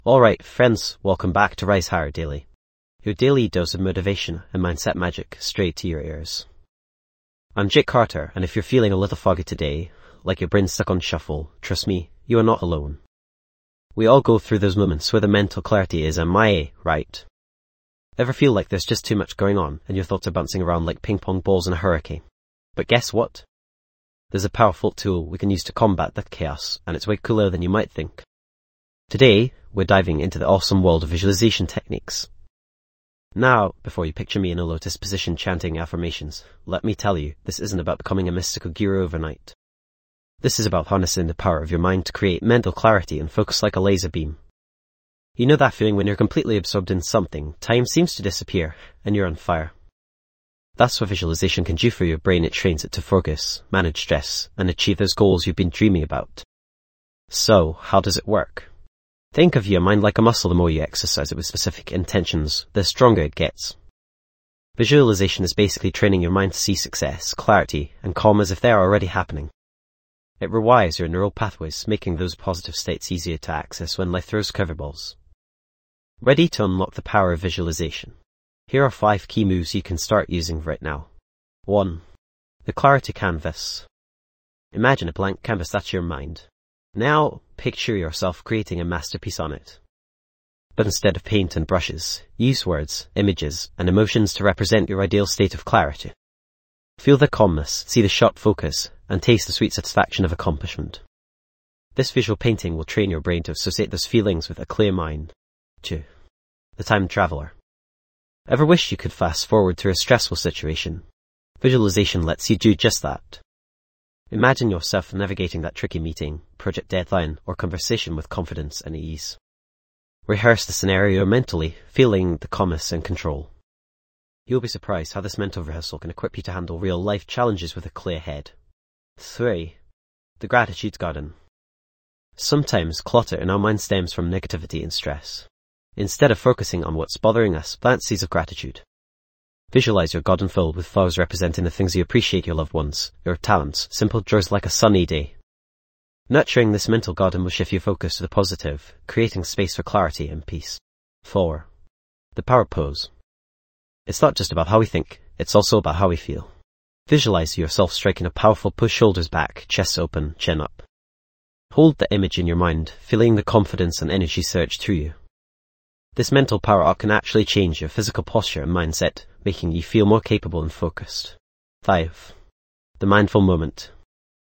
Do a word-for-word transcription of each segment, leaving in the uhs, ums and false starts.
Alright, friends, welcome back to Rise Higher Daily. Your daily dose of motivation and mindset magic straight to your ears. I'm Jake Carter, and if you're feeling a little foggy today, like your brain's stuck on shuffle, trust me, you are not alone. We all go through those moments where the mental clarity is M I A, right? Ever feel like there's just too much going on and your thoughts are bouncing around like ping pong balls in a hurricane? But guess what? There's a powerful tool we can use to combat that chaos, and it's way cooler than you might think. Today, we're diving into the awesome world of visualization techniques. Now, before you picture me in a lotus position chanting affirmations, let me tell you, this isn't about becoming a mystical guru overnight. This is about harnessing the power of your mind to create mental clarity and focus like a laser beam. You know that feeling when you're completely absorbed in something, time seems to disappear, and you're on fire. That's what visualization can do for your brain. It trains it to focus, manage stress, and achieve those goals you've been dreaming about. So, how does it work? Think of your mind like a muscle. The more you exercise it with specific intentions, the stronger it gets. Visualization is basically training your mind to see success, clarity, and calm as if they are already happening. It rewires your neural pathways, making those positive states easier to access when life throws curveballs. Ready to unlock the power of visualization? Here are five key moves you can start using right now. one. The clarity canvas. Imagine a blank canvas. That's your mind. Now, picture yourself creating a masterpiece on it. But instead of paint and brushes, use words, images, and emotions to represent your ideal state of clarity. Feel the calmness, see the sharp focus, and taste the sweet satisfaction of accomplishment. This visual painting will train your brain to associate those feelings with a clear mind. two. The time traveler. Ever wish you could fast forward through a stressful situation? Visualization lets you do just that. Imagine yourself navigating that tricky meeting, project deadline, or conversation with confidence and ease. Rehearse the scenario mentally, feeling the calmness and control. You'll be surprised how this mental rehearsal can equip you to handle real-life challenges with a clear head. three. The gratitude garden. Sometimes clutter in our mind stems from negativity and stress. Instead of focusing on what's bothering us, plant seeds of gratitude. Visualize your garden filled with flowers representing the things you appreciate, your loved ones, your talents, simple joys like a sunny day. Nurturing this mental garden will shift your focus to the positive, creating space for clarity and peace. four. The power pose. It's not just about how we think, it's also about how we feel. Visualize yourself striking a powerful push, shoulders back, chest open, chin up. Hold the image in your mind, feeling the confidence and energy surge through you. This mental power up can actually change your physical posture and mindset, making you feel more capable and focused. five. The mindful moment.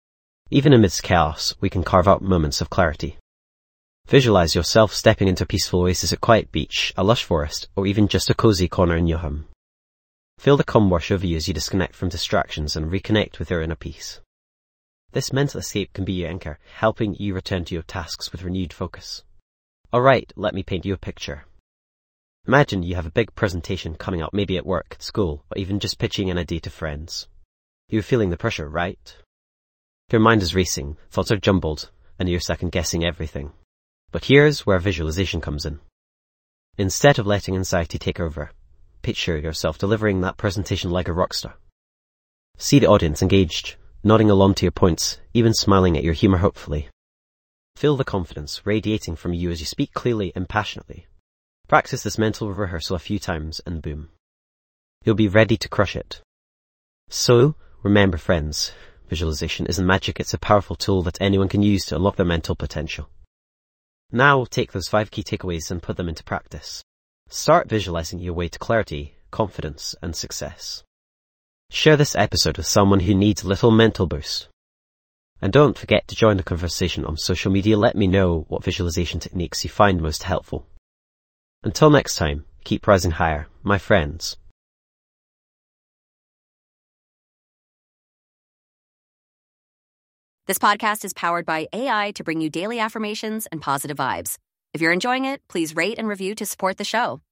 Even amidst chaos, we can carve out moments of clarity. Visualize yourself stepping into a peaceful oasis, a quiet beach, a lush forest, or even just a cozy corner in your home. Feel the calm wash over you as you disconnect from distractions and reconnect with your inner peace. This mental escape can be your anchor, helping you return to your tasks with renewed focus. Alright, let me paint you a picture. Imagine you have a big presentation coming up, maybe at work, school, or even just pitching an idea to friends. You're feeling the pressure, right? Your mind is racing, thoughts are jumbled, and you're second-guessing everything. But here's where visualization comes in. Instead of letting anxiety take over, picture yourself delivering that presentation like a rock star. See the audience engaged, nodding along to your points, even smiling at your humor hopefully. Feel the confidence radiating from you as you speak clearly and passionately. Practice this mental rehearsal a few times and boom. You'll be ready to crush it. So, remember friends, visualization isn't magic, it's a powerful tool that anyone can use to unlock their mental potential. Now, take those five key takeaways and put them into practice. Start visualizing your way to clarity, confidence, and success. Share this episode with someone who needs a little mental boost. And don't forget to join the conversation on social media. Let me know what visualization techniques you find most helpful. Until next time, keep rising higher, my friends. This podcast is powered by A I to bring you daily affirmations and positive vibes. If you're enjoying it, please rate and review to support the show.